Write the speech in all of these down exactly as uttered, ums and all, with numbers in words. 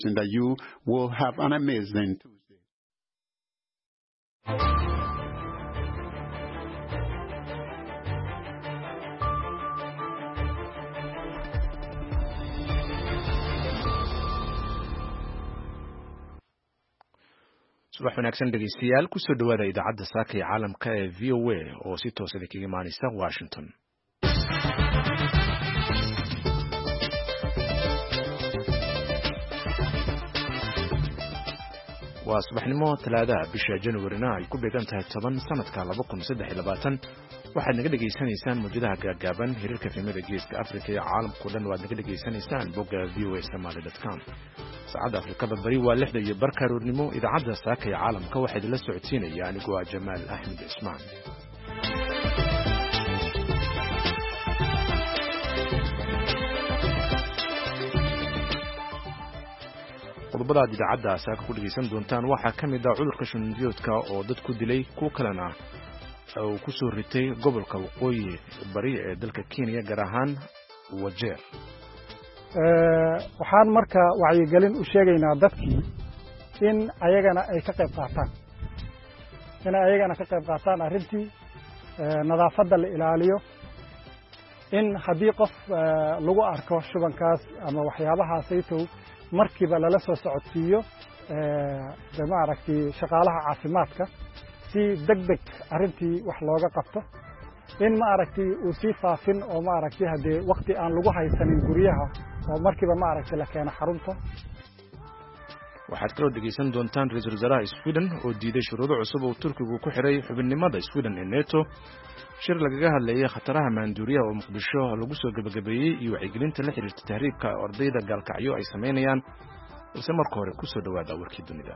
and that you will have an amazing Tuesday. subax wanaagsan dhegeystayaal ku soo dhawaada idaacadda saaka ee caalamka ee V O A oo si toos ah kaga imaanaysa Washington. waa subaxnimo talaadaha bisha January-na ay ku beegan tahay toban sanadka laba kun saddex iyo labaatan waxaad naga dhageysanaysaan muujadaha gaagaaban hirarka filimada geeska Afrika ee caalamka oo dhan waad naga dhageysanaysaan bogga v o a somali dot com. saacadda Afrikada bari waa lixda iyo barka aroornimo. idaacadda saaka ee caalamka waxaa idinla socodsiinaya anigoo ah Jamaal Axmed Ismaan. qodobada aad idaacadda saaka ku dhegeysan doontaan waxaa ka mid ah cudurka shubanbiyoodka oo dad ku dilay kuwo kalena uu ku soo ritay gobolka waqooyi bari ee dalka Kenya gaar ahaan Wajeer. waxaan marka wacyigelin u sheegaynaa dadkii in ayagana ay ka qayb qaataan in ayagana ka qayb qaataan arrintii nadaafadda la ilaaliyo in haddii qof lagu arko shubankaas ama waxyaabahaas ay tahay markiiba lala soo socodsiiyo ee maaragtay shaqaalaha caafimaadka si degdeg arrintii wax looga qabto in maaragtay uu si faafin oo maaragtay hadee waqti aan lagu haysanin guriyaha oo markiiba maaragtay la keeno xarunta. waxaad kaloo dhegeysan doontaan ra'iisul wasaaraha Sweden oo diiday shuruudo cusub oo Turkigu ku xiray xubinimada Sweden ee NATO. shir lagaga hadlayay khataraha maanduuriyaha oo Muqdisho lagu soo gabagabeeyay iyo wacyigelinta la xiriirta tahriibka ardayda gaalkacyo ay sameynayaan. balse marka hore ku soo dhawaada warkii dunida.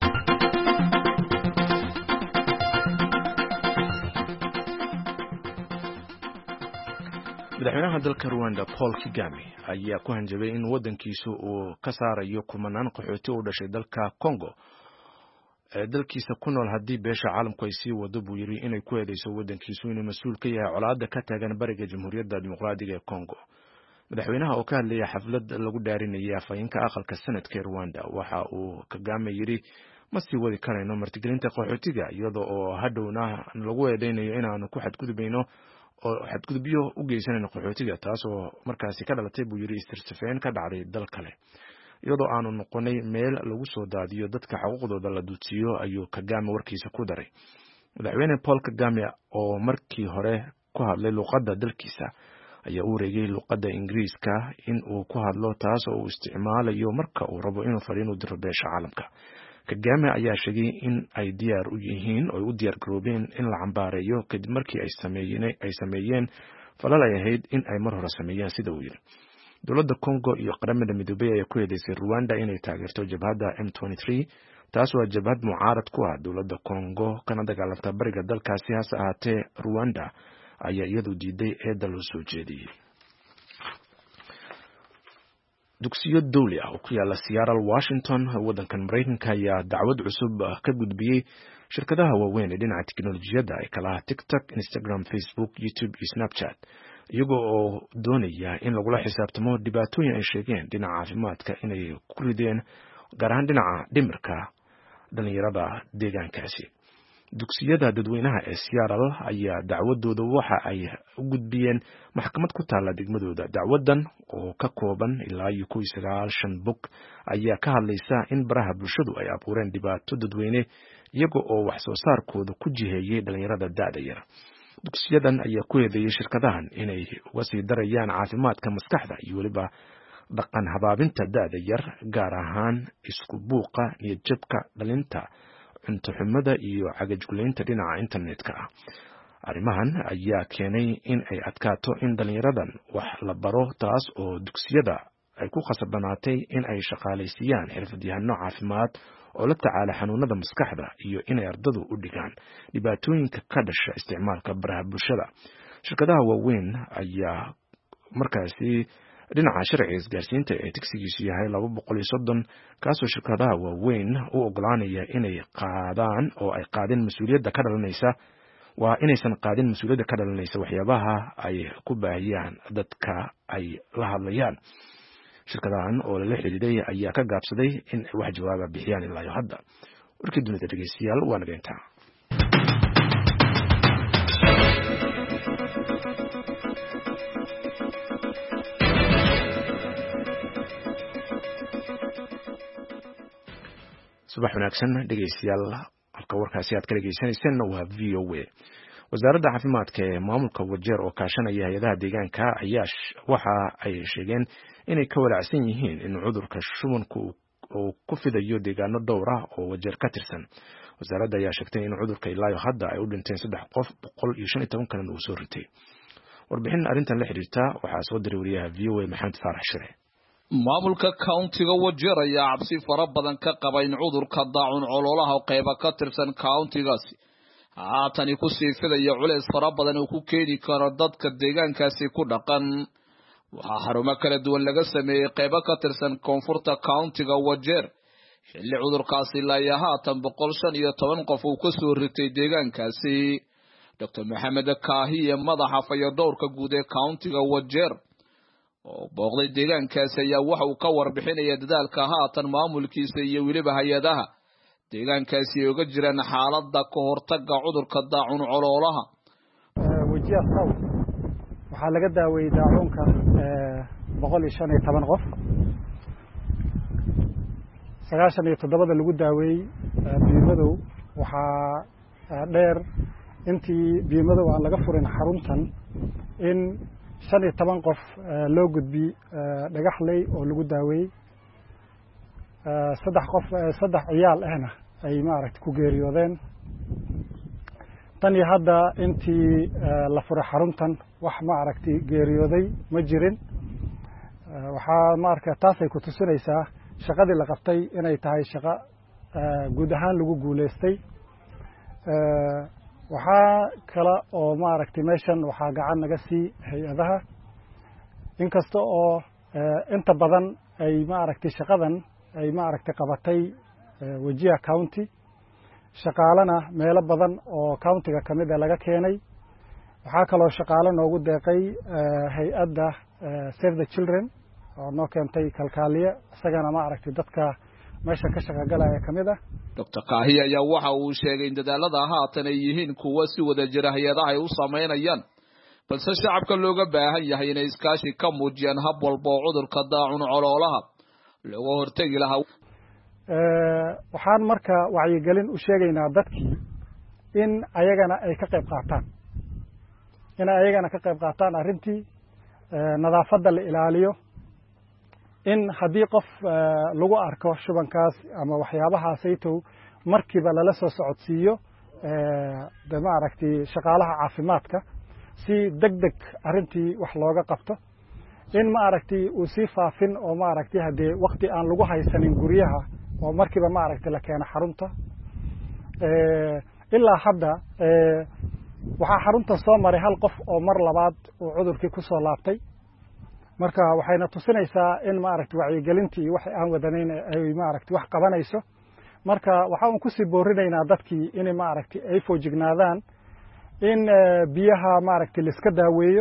madaxweynaha dalka Rwanda Paul Kagame ayaa ku hanjabay in wadankiisu uu ka saarayo kumanaan qaxooti u dhashay dalka Congo ee dalkiisa ku nool haddii beesha caalamku ay sii wado buu yiri inay ku eedeyso wadankiisu inuu mas'uul ka yahay colaadda ka taagan bariga Jamhuuriyadda Dimuqraadiga ee Congo. madaxweynaha oo ka hadlayay xaflad lagu dhaarinayay afhayeenka aqalka sanadka Rwanda waxa uu Kagame yiri ma sii wadi karayno martigelinta qaxootiga iyadoo oo hadhowna lagu eedeynayo inaanu ku xadgudbayno oo xadgudubyo u geysanayno qaxootiga taasoo markaasi ka dhalatay buu yiri istirtifeen ka dhacday dal kale iyadoo aanu noqonay meel lagu soo daadiyo dadka xuquuqdooda la duusiyo ayuu Kagame warkiisa ku daray. madaxweyne Paul Kagame oo markii hore ku hadlay luqadda dalkiisa ayaa u wareegay luqadda Ingiriiska in uu ku hadlo taas oo uu isticmaalayo marka uu rabo inuu fariin u diro beesha caalamka. Kagame ayaa sheegay in ay diyaar u yihiin oo u diyaar garoobeen in la cambaareeyo kadib markii ay sameeyeen ay sameeyeen falal ay ahayd in ay mar hore sameeyeen sida uu yiri. dowladda Congo iyo qaramada midoobay ayaa ku eedeysay Rwanda inay taageerto jabhadda M twenty-three taas waa jabhad mucaarad ku ah dowladda Congo kana dagaalanta bariga dalkaasi. hase ahaatee Rwanda ayaa iyadu diiday eedda loo soo jeediyay. dugsiyo dawli ah oo ku yaala Seattle, Washington wadankan Mareykanka ayaa dacwad cusub ka gudbiyay shirkadaha waaweyn ee dhinaca tiknoolajiyadda ay kala ah TikTok, Instagram, Facebook, YouTube iyo Snapchat iyagoo oo doonaya in lagula xisaabtamo dhibaatooyin ay sheegeen dhinaca caafimaadka inay ku rideen gaar ahaan dhinaca dhimirka dhalinyarada deegaankaasi. dugsiyada dadweynaha ee Seattle ayaa dacwadooda waxa ay u gudbiyeen maxkamad ku taala degmadooda. dacwadan oo ka kooban ilaa iyo kow iyo sagaashan bog ayaa ka hadlaysa in baraha bulshadu ay abuureen dhibaato dadweyne iyaga oo wax soo saarkooda ku jiheeyay dhalinyarada da'da yar. dugsiyadan ayaa ku eedeeyay shirkadahan inay uga sii darayaan caafimaadka maskaxda iyo waliba dhaqan habaabinta da'da yar gaar ahaan isku buuqa niyad jabka dhalinta cunto xumada iyo cagajgulaynta dhinaca internetka ah. arrimahan ayaa keenay in ay adkaato in dhalinyaradan wax la baro taas oo dugsiyada ay ku khasabanaatay in ay shaqaalaysiiyaan xirfadyahanno caafimaad oo la tacaala xanuunada maskaxda iyo inay ardadu u dhigaan dhibaatooyinka ka dhasha isticmaalka baraha bulshada. shirkadaha waaweyn ayaa markaasi dhinaca sharciga isgaarsiinta ee tigsigiisu yahay laba boqol iyo soddon kaasoo shirkadaha waaweyn u ogolaanaya inay qaadaan oo ay qaadeen mas'uuliyadda ka dhalanaysa waa inaysan qaadin mas'uuliyadda ka dhalanaysa waxyaabaha ay ku baahiyaan dadka ay la hadlayaan. shirkadahan oo lala xiriiray ayaa ka gaabsaday in ay wax jawaaba bixiyaan ilaa iyo hadda. warkii dunida dhegeystayaal waa naga intaa. subax wanaagsan dhegeystayaal, halka warkaasi aad ka dhegeysaneyseen waa V O A. wasaaradda caafimaadka ee maamulka Wajeer oo kaashanaya hay'adaha deegaanka ayaa waxa ay sheegeen inay ka walaacsan yihiin in cudurka shubanku uu ku fidayo deegaano dhowr ah oo Wajeer ka tirsan. wasaaradda ayaa sheegtay in cudurka ilaa hadda ay u dhinteen saddex qof, boqol iyo shan iyo toban kalena uu soo ritay. warbixin arrintan la xiriirta waxaa soo diray wariyaha V O A Maxamed Faarax Shire. maamulka countiga Wajeer ayaa cabsi fara badan ka qaba in cudurka daacun coloolaha qayba ka tirsan countigaasi haatan ku sii fidaya culays fara badan oo ku keeni karo dadka deegaankaasi ku dhaqan. waxaa xarumo kala duwan laga sameeyay qayba ka tirsan koonfurta countiga Wajeer xilli cudurkaasi la haatan boqol shan iyo toban qof uu ka soo ritay deegaankaasi. Doctor Maxamed Kaahiye madaxa fayadhowrka guud ee countiga Wajeer oo booqday deegaankaasi ayaa waxa uu ka warbixinaya dadaalka haatan maamulkiisa iyo weliba hay'adaha deegaankaasi ay uga jiraan xaaladda ka hortagga cudurka daacun coloolaha. Wajeer South waxaa laga daaweeyay daacunka boqol iyo shan iyo toban qof, sagaashan iyo toddoba lagu daaweeyay biimadow. waxaa dheer intii biimadow aan laga furin xaruntan in shan iyo toban qof loo gudbi dhagaxley oo lagu daaweeyay. saddex qof saddex ciyaal ahna ay maaragtay ku geeriyoodeen. tan iyo hadda intii la furay xaruntan wax maaragtay geeriyooday ma jirin. waxaa maaragtay taasay ku tusinaysaa shaqadii la qabtay inay tahay shaqo guud ahaan lagu guuleystay. waxaa kale oo maaragtay meeshan waxaa gacan naga sii hay-adaha, inkasta oo inta badan ay maaragtay shaqadan ay maaragtay qabatay Wajeer County, shaqaalana meelo badan oo countiga kamid ah laga keenay. waxaa kaloo shaqaale noogu deeqay hay-adda Save the Children oo noo keentay kalkaaliye, isagana maaragtay dadka meesha ka shaqagalaya kamid ah. Doctor Kaahiye ayaa waxa uu sheegay in dadaalada haatan ay yihiin kuwa si wada jira hay'adaha ay u sameynayaan, balse shacabka looga baahan yahay inay iskaashi ka muujiyaan hab walba oo cudurka daacun coloolaha looga hortagi lahaa. waxaan marka wacyigelin u sheegaynaa dadkii in ayagana ay ka qayb qaataan in ayagana ka qayb qaataan arrintii nadaafadda la ilaaliyo. in haddii qof lagu arko shubankaas ama waxyaabahaasaytow markiiba lala soo socodsiiyo de maaragtay shaqaalaha caafimaadka si degdeg arrintii wax looga qabto. in maaragtay uu sii faafin oo maaragtay haddee waqti aan lagu haysanin guryaha oo markiiba maaragtay la keeno xarunta. ilaa hadda waxaa xarunta soo maray hal qof oo mar labaad uu cudurkii ku soo laabtay. marka waxayna tusinaysaa in maaragtay wacyigelintii wax aan wadanayn ay maaragtay wax qabanayso. marka waxaan ku sii boorinaynaa dadkii in maaragtay ay foojignaadaan in biyaha maaragtay la iska daaweeyo.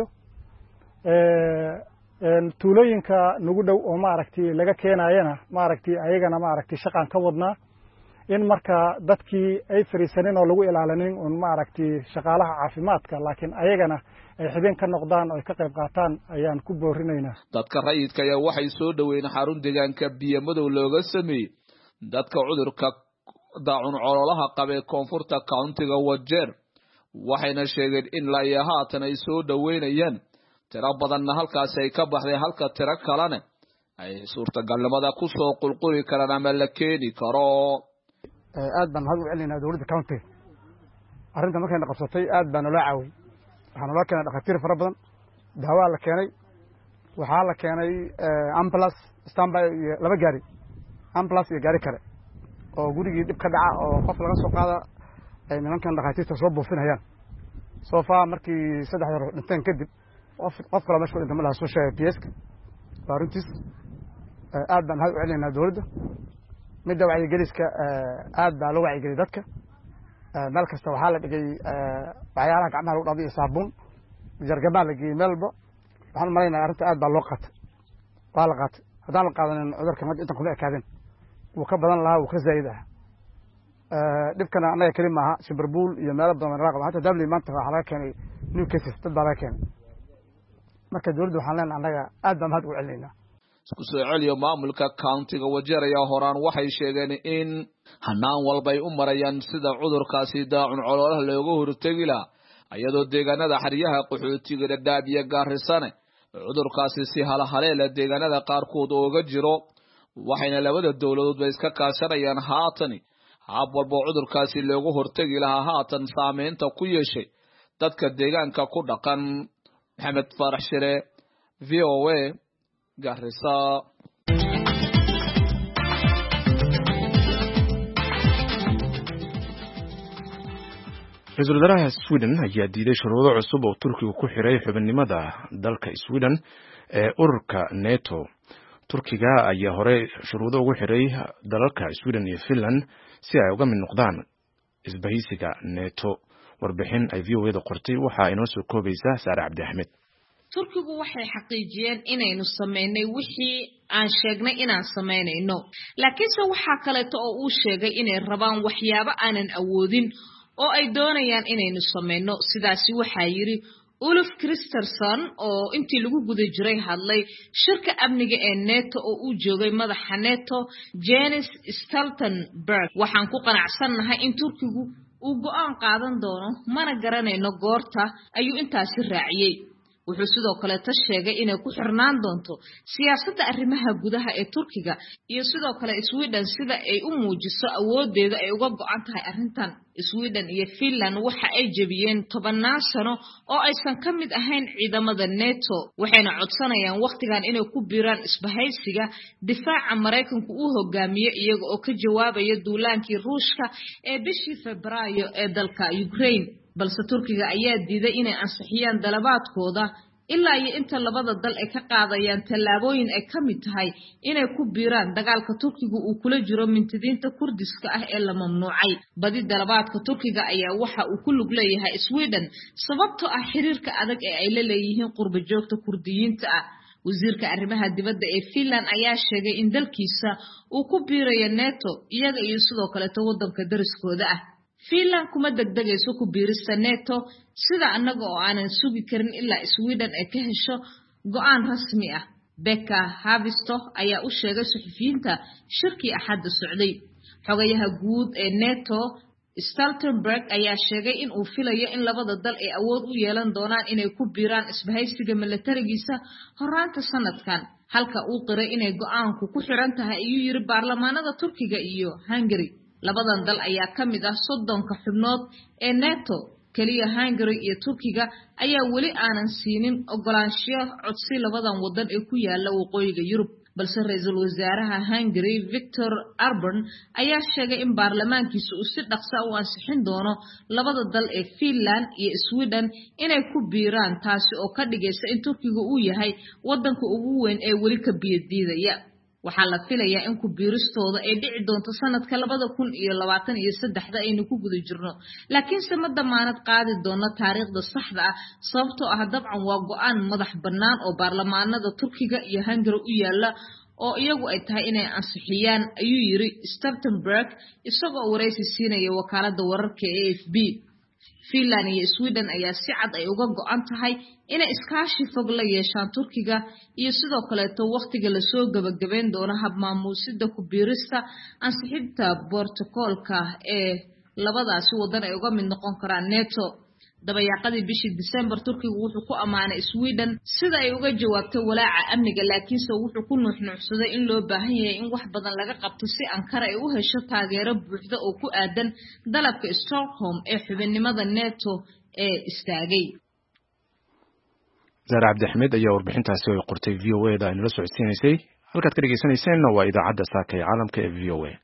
tuulooyinka nagu dhow oo maaragtay laga keenayana maaragtay ayagana maaragtay shaqaan ka wadnaa in marka dadkii ay fariisanin oo lagu ilaalinin un maaragtay shaqaalaha caafimaadka, laakiin ayagana ay xidin ka noqdaan oo ay ka qayb qaataan ayaan ku boorinaynaa. dadka rayidka ayaa waxay soo dhaweeyeen xarun deegaanka biimadow looga sameeyay dadka cudurka daacun coloolaha qaba ee koonfurta countiga Wajeer, waxayna sheegeen in la haatan ay soo dhaweynayaan tiro badanna halkaasi ay ka baxday, halka tiro kalena ay suurtagalnimada ku soo qulquli karaan ama la keeni karo. aad baan mahad u celinaynaa dowladda countiga arrinta markayna qabsatay aad baa naloo caawiyey. waxaa naloo keenay dhakhaatiir fara badan, daawaa la keenay, waxaa la keenay ambulance standby iyo laba gaari, ambulance iyo gaari kale oo gurigii dhib ka dhaca oo qof laga soo qaada ay nimankan dhakhaatiirta soo buufinayaan. soo faa markii saddex yar dhinteen kadib qof qof kale meesha ku dhintay malaha soo sheegay P S ka waa runtiis. aad baan mahad u celinaynaa dowladda. midda wacyigeliska aad baa loo wacyigeliyay dadka. meel kasta waxaa la dhigay waxyaalaha gacmaha lagu dhaqdo iyo saabuun, jargamaa la geeyey meel walba. waxaan u malaynayaa arrinta aad baa loo qaatay, waa la qaatay. haddaan la qaadanin cudurkan hadda intan kuma ekaadeen wuu ka badan lahaa wuu ka zaa'id ah dhibkana annaga keli maaha Liverpool iyo meelo badan laga qabo hatta Dublin maanta waxaa laga keenay new cases dad baa laga keenay marka dawladdu waxaan leenahay annaga aad baan mahad u celinaynaa isku soo celiyo maamulka countiga Wajeer ayaa horaan waxay sheegeen in hanaan walba ay u marayaan sida cudurkaasi daacun coloolaha looga hortagi lahaa ayadoo deegaanada xariyaha qaxootiga Dadaab iyo Gaarrisane cudurkaasi si halahaleela deegaanada qaarkood ooga jiro waxayna labada dawladood bay iska kaashanayaan haatani hab walba cudurkaasi looga hortagi lahaa haatan saameynta ku yeeshay dadka deegaanka ku dhaqan Maxamed Farax Shire V O A Garissa Ra'iisul Wasaaraha Sweden ayaa diiday shuruudo cusub oo Turkiga ku xiray xubinimada dalka Sweden ee ururka NATO. Turkiga ayaa hore shuruudo ugu xiray dalalka Sweden iyo Finland si ay uga mid noqdaan isbahaysiga NATO. Warbixin ay V O A da qortay waxa inoo soo koobaysaa Saare Cabdi Axmed. Turkigu waxay xaqiijiyeen inaynu sameynay wixii aan sheegnay inaan sameynayno laakiinse waxa kale oo uu sheegay inay rabaan waxyaabo aanan awoodin oo ay doonayaan inaynu sameyno sidaasi waxa yiri Ulf Kristersson oo intii lagu guda jiray hadlay shirka amniga ee NATO oo uu joogay madaxa NATO Jens Stoltenberg waxaan ku qanacsanahay in Turkigu uu go'aan qaadan doono mana garanayno goorta ayuu intaasi raaciyay wuxuu sidoo kale ta sheegay inay ku xirnaan doonto siyaasadda arrimaha gudaha ee Turkiga iyo sidoo kale Sweden sida ay u muujiso awoodeeda ay uga go'an tahay arrintan Sweden iyo Finland waxa ay jabiyeen tobanaan sano oo aysan ka mid ahayn ciidamada NATO waxayna codsanayaan waqtigan inay ku biiraan isbahaysiga difaaca Mareykanku uu hogaamiyo iyaga oo ka jawaabaya duulaankii Ruushka ee bishii Febraayo ee dalka Ukraine balse Turkiga ayaa diiday inay ansixiyaan dalabaadkooda ilaa iyo inta labada dal ay ka qaadayaan tallaabooyin ay ka mid tahay inay ku biiraan dagaalka Turkiga uu kula jiro mintidiinta Kurdiska ah ee la mamnuucay badi dalabaadka Turkiga ayaa waxa uu ku lug leeyahay Sweden sababtoo ah xiriirka adag ee ay la leeyihiin qurba joogta Kurdiyiinta ah wasiirka arrimaha dibadda ee Finland ayaa sheegay in dalkiisa uu ku biirayo NATO iyaga iyo sidoo kale wadanka dariskooda ah Finland kuma degdegayso ku biirista NATO sida annaga oo aanan sugi karin ilaa Sweden ay ka hesho go'aan rasmi ah Becca Havisto ayaa u sheegay suxufiyiinta shirkii Axadda socday xogayaha guud ee NATO Stoltenberg ayaa sheegay in uu filayo in labada dal ay awood u yeelan doonaan inay ku biiraan isbahaysiga militarigiisa horaanta sanadkan halka uu qiray inay go'aanku ku xiran tahay ayuu yiri baarlamaanada Turkiga iyo Hungary labadan dal ayaa ka mid ah soddonka xubnood ee NATO kaliya Hungary iyo Turkiga ayaa wali aanan siinin ogolaansho codsi labadan wadan ee ku yaala waqooyiga Yurub balse ra'iisul wasaaraha Hungary Viktor Orban ayaa sheegay in baarlamaankiisu uu si dhaqso ah u ansixin doono labada dal ee Finland iyo Sweden inay ku biiraan taasi oo ka dhigaysa in Turkiga uu yahay wadanka ugu weyn ee wali ka biyadiidaya waxaa la filayaa in ku biiristooda ay dhici doonto sanadka labada kun iyo labaatan iyo saddex aynu ku guda jirno laakiin se ma damaanad qaadi doona taariikhda saxda ah sababtoo ah dabcan waa go'aan madax bannaan oo baarlamaanada Turkiga iyo Hungary u yaala oo iyagu ay tahay inay ansixiyaan ayuu yiri Stoltenberg isagoo wareysi siinaya wakaaladda wararka ee A F P Finland iyo Sweden ayaa si cad ay uga go'an tahay inay iskaashi fog la yeeshaan Turkiga iyo sidoo kale to waqtiga la soo gabagabeyn doona hab maamuusida ku biirista ansixinta protocolka ee labadaasi wadan ay uga mid noqon karaan NATO dabayaaqadii bishii December Turkiga wuxuu ku amaanay Sweden sida ay uga jawaabtay walaaca amniga laakiin se wuxuu ku nuuxnuuxsaday in loo baahan yahay in wax badan laga qabto si Ankara ay u hesho taageero buuxda oo ku aadan dalabka Stockholm ee xubinimada NATO ee istaagay Zara Cabdi Axmed ayaa warbixintaasi oo qortay V O A da inala socodsiinaysay halkaad ka dhageysanayseen waa idaacadda saaka ee caalamka ee V O A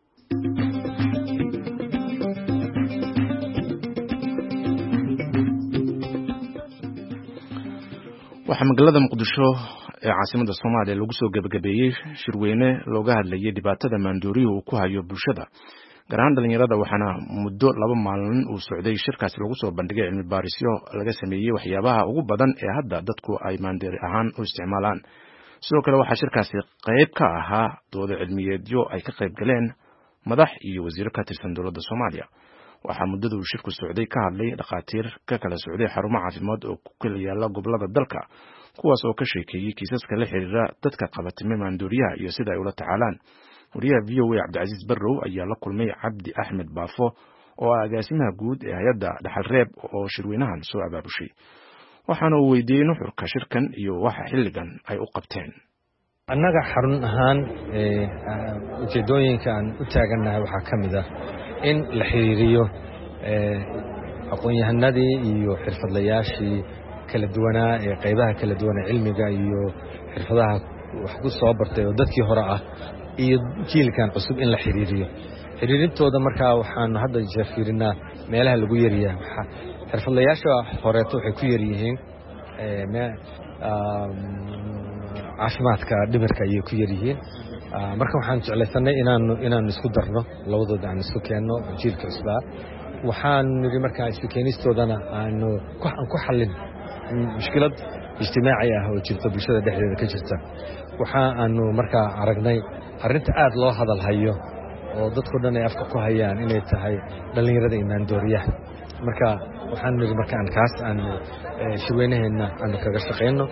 waxaa magaalada Muqdisho ee caasimada Soomaaliya lagu soo gabagabeeyay shirweyne looga hadlayay dhibaatada maandooriga uu ku hayo bulshada gaar ahaan dhalinyarada waxaana muddo laba maalin uu socday shirkaasi lagu soo bandhigay cilmi baarisyo laga sameeyay waxyaabaha ugu badan ee hadda dadku ay maandoori ahaan u isticmaalaan sidoo kale waxaa shirkaasi qayb ka ahaa doodo cilmiyeedyo ay ka qayb galeen madax iyo wasiiro ka tirsan dowladda Soomaaliya. waxaa muddada uu shirku socday ka hadlay dhakhaatiir ka kala socday xarumo caafimaad oo ku kala yaala gobolada dalka, kuwaas oo ka sheekeeyey kiisaska la xiriira dadka qaba timo maandooriyaha iyo sida ay ula tacaalaan. wariyaha V O A Cabdicasiis Barrow ayaa la kulmay Cabdi Axmed Baafo oo ah agaasimaha guud ee hay'adda Dhaxal Reeb oo shirweynahan soo abaabushay, waxaana uu weydiiyey nuxurka shirkan iyo waxa xilligan ay u qabteen. annaga xarun ahaan ujeedooyinka aan u taagannahay waxaa ka mid ah in la xiriiriyo aqoon-yahanadii iyo xirfadlayaashii kala duwanaa ee qaybaha kala duwan ee cilmiga iyo xirfadaha wax ku soo bartay oo dadkii hore ah iyo jiilkan cusub in la xiriiriyo. xiriirintooda markaa waxaanu hadda jeer fiirinaa meelaha lagu yaryahay. xirfadlayaasha horeeto waxay ku yaryihiin caafimaadka dhimirka ayay ku yaryihiin. marka waxaan jeclaysanay inaanu inaanu isku darno labadooda, aan isku keenno jiilka cusbaa. waxaan nidhi markaa isu keenistoodana aanu aan ku xallin mushkilad ijtimaaci ah oo jirta bulshada dhexdeeda ka jirta. waxa aanu markaa aragnay arrinta aad loo hadal hayo oo dadku dhan ay afka ku hayaan inay tahay dhallinyarada iyo maandooriyaha. marka waxaan nidhi markaan kaas aan shirweynaheenna aanu kaga shaqayno.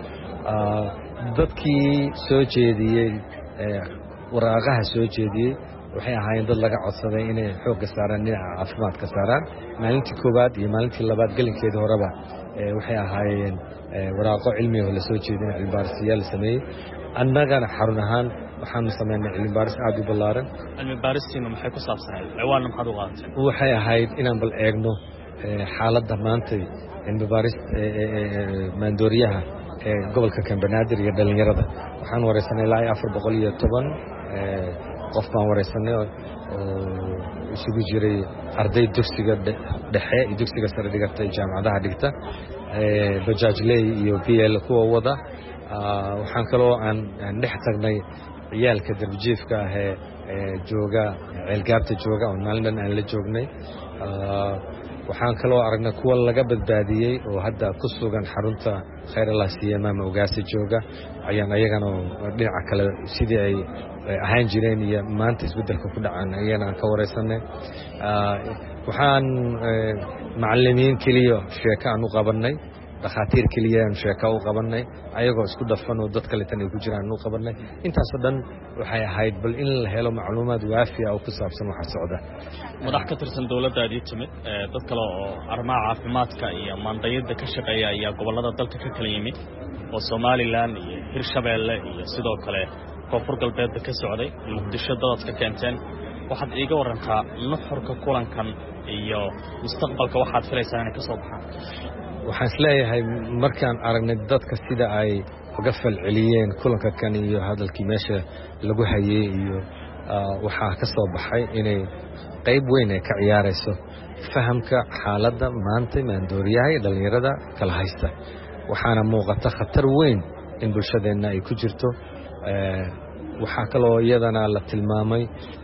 dadkii soo jeediyey waraaqaha soo jeediyey waxay ahaayeen dad laga codsaday inay xoogga saaraan dhinaca caafimaadka saaraan. maalintii koowaad iyo maalintii labaad gelinkeeda horeba waxay ahaayeen waraaqo cilmi oo la soo jeedin cilmibaarisyaal la sameeyey. annagana xarun ahaan waxaanu samaynay cilmibaaris aad u ballaaran. cilmibaaristiina maxay ku saabsanayd? ciwaanna maxaad u qaadatay? waxay ahayd inaan bal eegno xaaladda maanta cilmibaaris maandooriyaha ee gobolka Banaadir iyo dhalinyarada. waxaan wareysanay ilaa afar boqol iyo toban qof baan wareysanay oo isugu jiray arday dugsiga dhexe iyo dugsiga sare dhigtay jaamacadaha dhigta, bajaajley iyo B L kuwa wada. waxaan kaloo aan dhex tagnay ciyaalka darbijiifka ah ee jooga ceelgaabta jooga oo maalin dhan aan la joognay. waxaan kaloo aragnay kuwa laga badbaadiyey oo hadda ku sugan xarunta khayr Allah siiye maama ogaasi jooga. ayaan ayagana dhinaca kale sidii ay ahaan jireen iyo maanta isbedelka ku dhacaan ayana ka wareysanay. waxaan macallimiin kaliya sheeko aan u qabanay, dhakhaatiir kaliya aan sheeko u qabanay, ayagoo isku dhafan oo dad kale tan ay ku jiraan u qabanay. intaas oo dhan waxay ahayd bal in la helo macluumaad waafi ah oo ku saabsan waxa socda. madax ka tirsan dawladda aad timid dad kale oo arrimaha caafimaadka iyo maandayada ka shaqeeya ayaa gobolada dalka ka kala yimid oo Soomaaliland iyo Hirshabeelle iyo sidoo kale Koonfur Galbeed ka socday. Muqdisho dadka keenteen. waxaad iiga warantaa nuxurka kulankan iyo mustaqbalka waxaad filaysaa inay ka soo baxaan? waxaan isleeyahay markaan aragnay dadka sida ay uga falceliyeen kulanka kan iyo hadalkii meesha lagu hayay iyo waxaa ka soo baxay inay qayb weyn ay ka ciyaarayso fahamka xaaladda maanta maandooriyaha iyo dhalinyarada kala haysta. waxaana muuqata khatar weyn in bulshadeenna ay ku jirto. waxaa kaloo iyadana la tilmaamay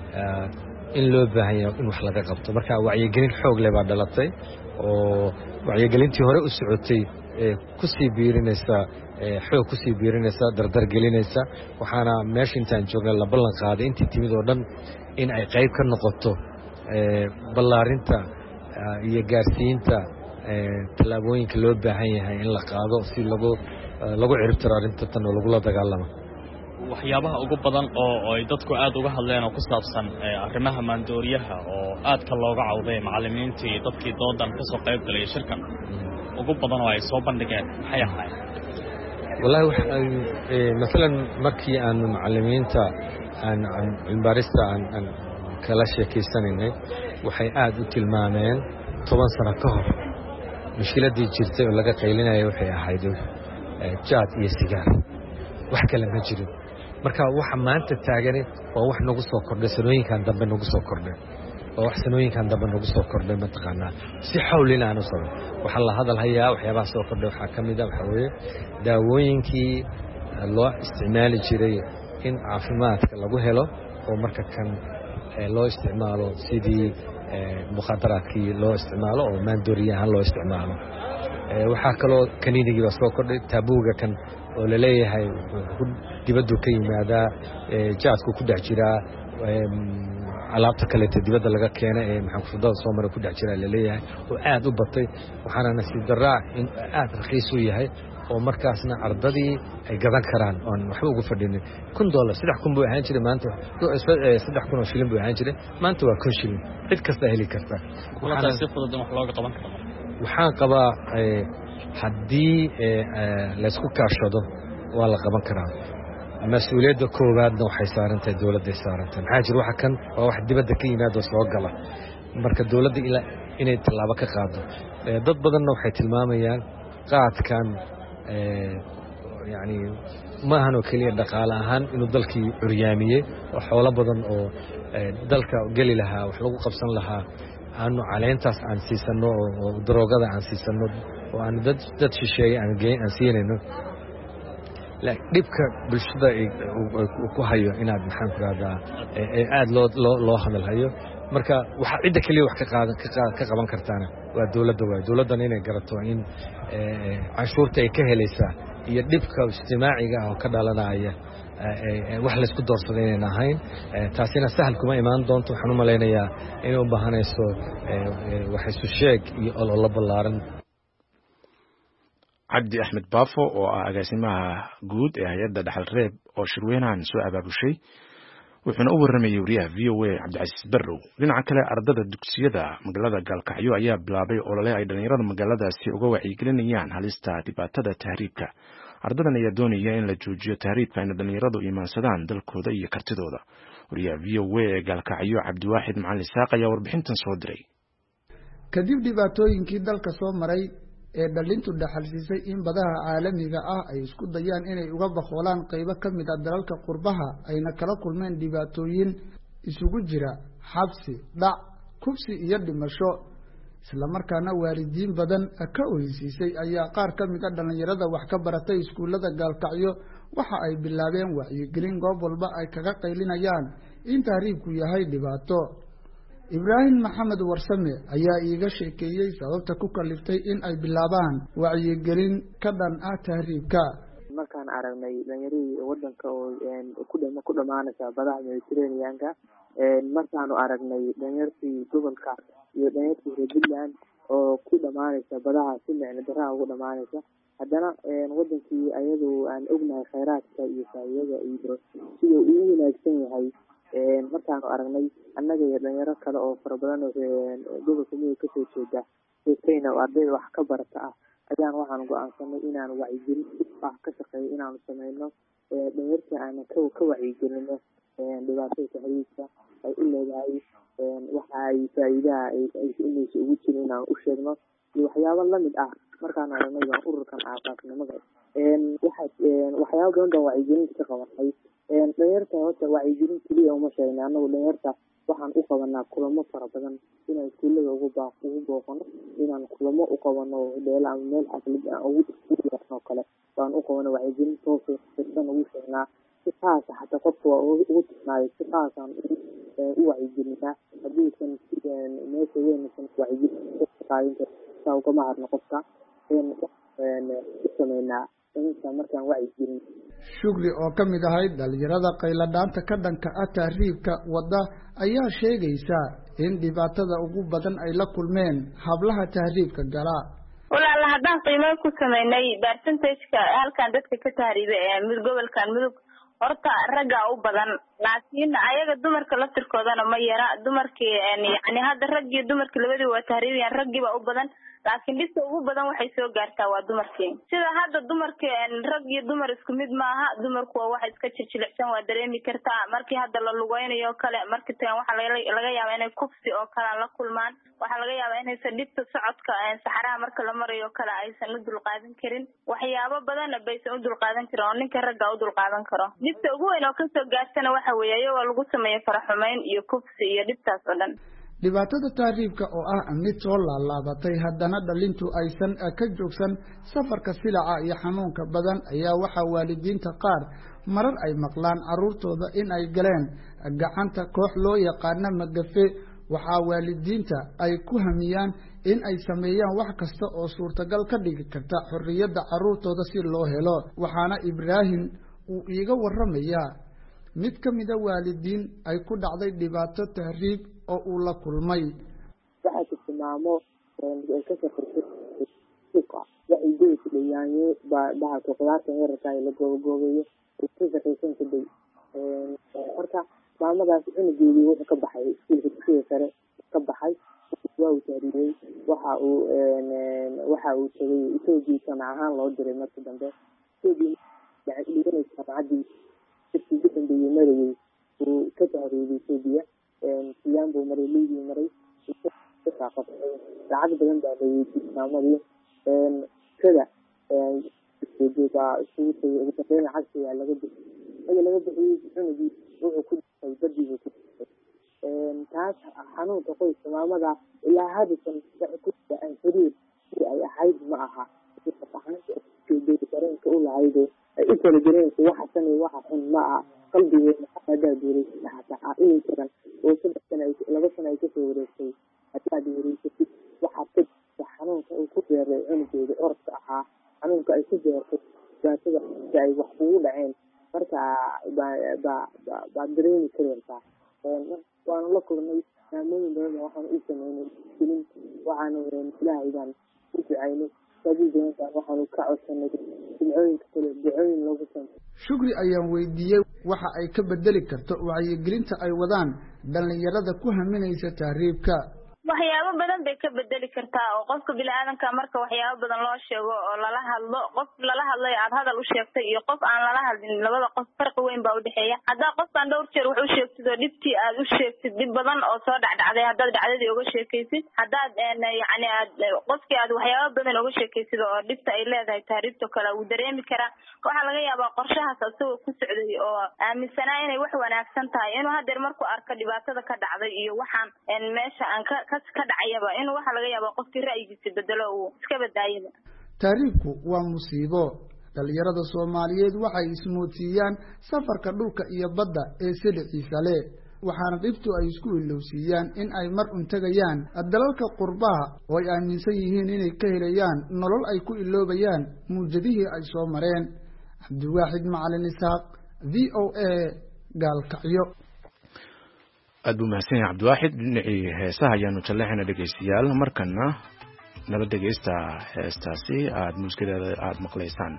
in loo baahan yahay in wax laga qabto. marka wacyigelin xoog leh baa dhalatay oo wacyigelintii hore u socotay ku sii biirinaysa xoog ku sii biirinaysa dardar gelinaysa. waxaana meesha intaan joognay la ballan qaaday intii timid oo dhan in ay qayb ka noqoto ballaarinta iyo gaarsiinta tallaabooyinka loo baahan yahay in la qaado si lagu lagu ciribtiro arrinta tan oo lagula dagaalamo. waxyaabaha ugu badan oo ay dadku aad uga hadleen oo ku saabsan arrimaha maandooriyaha oo aad ka looga cawday macallimiintii dadkii doodan ka soo qayb galay shirkan ugu badan oo ay soo bandhigeen maxay ahaayeen? wallahi waxay midalan markii aan macallimiinta aan cilmibaarista aan kala sheekaysanay waxay aad u tilmaameen toban sano ka hor mushkiladii jirtay oo laga qaylinayay waxay ahayd jaad iyo sigaar, wax kale ma jirin. marka waxa maanta taagan waa wax nagu soo kordhay sanooyinkan dambe nagu soo kordhay oo wax sanooyinkan dambe nagu soo kordhay mataqaanaa si xawlina aan u soo waxa la hadal hayaa waxyaabaha soo kordhay waxa kamid ah waxa weeye daawooyinkii loo isticmaali jiray in caafimaadka lagu helo oo marka kan loo isticmaalo sidii mukhadaraadkii loo isticmaalo oo maandooriyahan loo isticmaalo. waxaa kaloo kaniinigii baa soo kordhay, taabuuga kan oo la leeyahay dibaddu ka yimaadaa jaasku ku dhex jiraa alaabta kaleeta dibadda laga keenay ee maxaan kusudada soo maray ku dhex jiraa la leeyahay oo aad u batay waxaana nasiib darraa in aad raqiis u yahay oo markaasna ardadii ay gadan karaan oon waxba ugu fadhinin kun dollar saddex kun buu ahaan jiray maanta saddex kun oo shilin buu ahaan jiray maanta waa kun shilin cid kasta heli karta si fudud in wax looga qaban karo waxaan qabaa haddii laysku kaashado waa la qaban karaa mas-uuliyadda koowaadna waxay saarantahay dowladday saarantahay maxaa jira waxa kan waa wax dibadda ka yimaado soo gala marka dowladda ilaa inay tallaabo ka qaado dad badanna waxay tilmaamayaan qaadkan yani maahan oo keliya dhaqaale ahaan inuu dalkii curyaamiyey oo xoolo badan oo dalka geli lahaa wax lagu qabsan lahaa aanu caleentaas aan siisanno oo daroogada aan siisanno oo aan dad dad shisheeye aan aan siinayno dhibka bulshada ku hayo inaad maxaan ku rahdaa aad loo loo loo hadalhayo marka waxa cidda kaliya wax ka qaadan ka qaban kartaana waa dawladda waay dawladdan inay garato in canshuurta ay ka helaysaa iyo dhibka ijtimaaciga ah oo ka dhalanaya wax la isku doorsaday inaan ahayn taasina sahal kuma imaan doonto waxaan u malaynayaa inay u baahanayso wax isu sheeg iyo ololo ballaaran cabdi axmed baafo oo ah agaasimaha guud ee hay-adda dhaxal reeb oo shirweynahan soo abaabushay wuxuuna u warramayay wariyaha v o a cabdicasiis barrow dhinaca kale ardada dugsiyada magaalada gaalkacyo ayaa bilaabay olole ay dhallinyarada magaaladaasi uga wacyigelinayaan halista dhibaatada tahriibka ardadan ayaa doonaya in la joojiyo tahriibka ayna dhallinyaradu imaansadaan dalkooda iyo kartidooda wariyaha v o a ee gaalkacyo cabdiwaaxid macalin isaaq ayaa warbixintan soo diray kadib dhibaatooyinkii dalka soo maray ee dhalintu dhaxalsiisay in badaha caalamiga ah ay isku dayaan inay uga baqoolaan qaybo ka mid ah dalalka qurbaha ayna kala kulmeen dhibaatooyin isugu jira xabsi dhac kubsi iyo dhimasho isla markaana waalidiin badan ka oysiisay ayaa qaar ka mid ah dhalinyarada wax ka baratay iskuullada gaalkacyo waxa ay bilaabeen wacyigelin goob walba ay kaga qaylinayaan in tahriibku yahay dhibaato ibraahim maxamed warsame ayaa iiga sheekeeyey sababta ku kaliftay in ay bilaabaan wacyigelin ka dhan ah tahriibka markaan aragnay dhallinyaradii wadanka oo ku dhama ku dhamaanaysa badaha mediterraneanka markaanu aragnay dhalinyartii gobolka iyo dhalinyartii reer Puntland oo ku dhamaanaysa badaha si micno daraa ugu dhamaanaysa haddana wadankii ayadoo aan ognahay khayraadka iyo faa'iidada iyo sida uu wanaagsan yahay markaanu aragnay annaga iyo dhalinyaro kale oo fara badan oo gobolka mudug ka soo jeeda sheekayna oo ardayda wax ka barata ah ayaan waxaan go'aansanay inaan wacyigelin ah ka shaqeeyo inaanu sameyno dhalinyartii aan ka ka wacyigelino dhibaatada tahriibka ay u leedahay waxa ay faa'iidaha ay inaysa ugu jirin inaan u sheegno iyo waxyaabo lamid ah markaan aragnay baan ururkan aasaasnimada waxa waxyaabo badan baan wacyigelinta ka qabanay dhalinyarta horta wacyigelin keliya uma sheegna anagu dhalinyarta waxaan u qabanaa kulamo fara badan inaan iskuullada ugu baaq ugu booqano inaan kulamo u qabano dheela ama meel xaflad ah ugu oo kale baan u qabano wacyigelin toos ah ugu sheegnaa si taas xataa qofka waa ugu tusnaayo si taasaan u wacyigelinaa haddiisan meesha weynaysan wacyigelin qaadin kartaa ugama harno qofka u sameynaa inta markaan wacyigelin shugli oo ka mid ahayd dhalinyarada qayladhaanta ka dhanka ah tahriibka wadda ayaa sheegaysa in dhibaatada ugu badan ay la kulmeen hablaha tahriibka gala walaal haddaan qiimo ku sameynay percentage-ka halkan dadka ka tahriibay ee mid gobolkan mudug horta ragga u badan laakiin ayaga dumarka laftirkoodana ma yara dumarkii yani hadda rag iyo dumarkii labadii waa tahriibiyaan raggiiba u badan laakiin dhibta ugu badan waxay soo gaartaa waa dumarkii sida hadda dumarkii rag iyo dumar isku mid maaha dumarku waa wax iska jilicsan waa dareemi kartaa markii hadda la lugaynayo kale markii tan waxa laga yaabaa inay kufsi oo kale la kulmaan waxa laga yaabaa inaysan dhibta socodka saxaraha marka la marayo kale aysan u dulqaadan karin waxyaabo badan baysan u dulqaadan karin oo ninka ragga u dulqaadan karo dhibta ugu weyn oo ka soo gaartana waxa weeye iyagoo lagu sameeyo faraxumeyn iyo kufsi iyo dhibtaas oo dhan dhibaatada tahriibka oo ah mid soo laalaabatay haddana dhalintu aysan ka joogsan safarka silaca iyo xanuunka badan ayaa waxaa waalidiinta qaar marar ay maqlaan carruurtooda in ay galeen gacanta koox loo yaqaana magafe waxaa waalidiinta ay ku hamiyaan in ay sameeyaan wax kasta oo suurtagal ka dhigi karta xorriyadda carruurtooda si loo helo waxaana Ibraahim uu iiga warramayaa mid ka mid ah waalidiin ay ku dhacday dhibaato tahriib oo uu la kulmay waxa ku tilmaamo ee ka shaqeeyay suuqa waxay deeqayaan ba ba ku qadaarta heerka la goobgoobayo isku shaqeysan kadib ee marka maamadaas cunugeedii wuxuu ka baxay iskuulka sare ka baxay waa uu taariikhday waxa uu waxa uu tagay Itoobiya sana ahaan loo diray markii dambe Itoobiya waxay dhiganaysaa saacadii sidii dambeeyay maray uu ka taariikhday Itoobiya ee siyaan buu maray liibi maray saacad badan baa la weydiiyay maamadii ee kada ee iskuulka iskuulka ugu dambeyn cagsiga laga bixiyay laga bixiyay cunugii wuxuu ku dhintay badii ku ee taas xanuunka qoyska maamada ilaa hadda ku aan xiriir si ay ahayd ma aha faahfaahinta ee dareenka u lahayd ay kala dareenka waxa sanay waxa xun ma aha qalbigeena hada diiray xataa in jiran oo saddex sano laba sano ay ka soo wareegtay hataa diiray waxa ka xanuunka uu ku yeeray cunugeeda orka ahaa xanuunka ay ku jeertay gaasada ay wax ugu dhaceen marka ba ba ba dareemi kartaa waan la kulmay maamooyin badan waxaan u sameynay filin waxaan ilaahay u ducaynay sababta waxaan ka codsanay ducooyinka kale ducooyin loogu sameeyo Shukri ayaan weydiiyay waxa ay ka bedeli karto wacyigelinta ay wadaan dhalinyarada ku haminaysa tahriibka waxyaabo badan bay ka bedeli kartaa oo qofka bini'aadanka marka waxyaabo badan loo sheego oo lala hadlo qof lala hadlay aad hadal u sheegtay iyo qof aan lala hadlin labada qof farqi weyn baa u dhaxeeya hadaa qofkan dhowr jeer wax u sheegtid oo dhibtii aad u sheegtid dib badan oo soo dhacdhacday hadaad dhacdadii uga sheekaysid hadaad yacni aad qofkii aad waxyaabo badan uga sheekaysid oo dhibta ay leedahay tahriibto kale uu dareemi karaa waxaa laga yaabaa qorshahaas asagoo ku socday oo aaminsanaa inay wax wanaagsan tahay inuu hadeer markuu arko dhibaatada ka dhacday iyo waxaan meesha aan ka ka dhacayaba inuu waxa laga yaabaa qofkii ra'yigiisa bedelo uu iska badaayaba tahriibku waa musiibo dhalinyarada Soomaaliyeed waxay ismoodsiiyaan safarka dhulka iyo badda ee sidiciisa leh waxaana dhibtu ay isku ilowsiiyaan in ay mar un tagayaan dalalka qurbaha oo ay aaminsan yihiin inay ka helayaan nolol ay ku iloobayaan muujadihii ay soo mareen Cabdiwaaxid Macalin Isaaq V O A Gaalkacyo aad buu mahadsan yahay Cabdiwaaxid dhinacii heesaha ayaanu jaleexina dhegeystayaal markana nala dhegeysta heestaasi aad muusikada aad maqlaysaan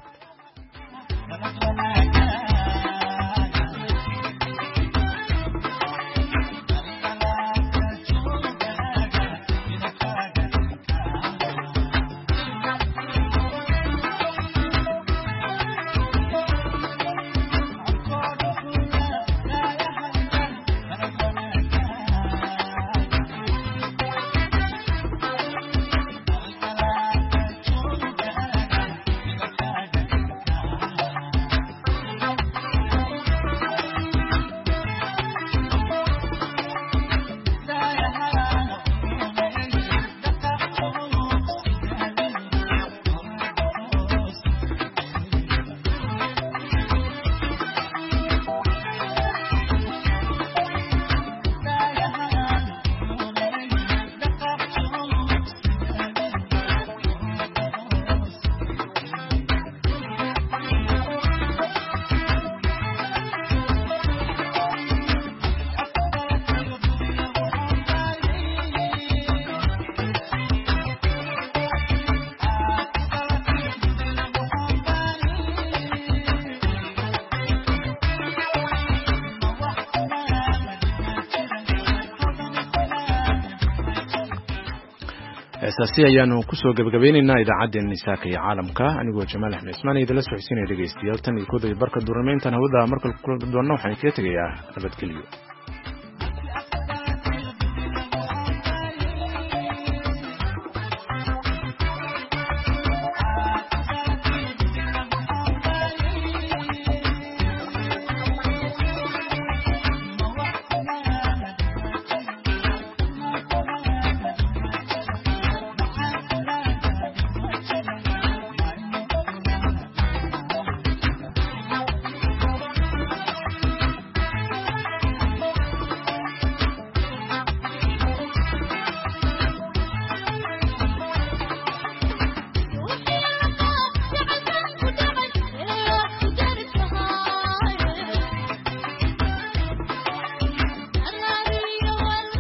heesaasi ayaanu kusoo gabagabaynaynaa idaacaddeenna Isaaka iyo Caalamka anigoo Jamaal Axmed Ismaan idin la socodsiinaya dhegeystayaal tan iyo kooda barka durmeyntan hawada markale kula doonno waxaan kaga tegayaa nabadgelyo.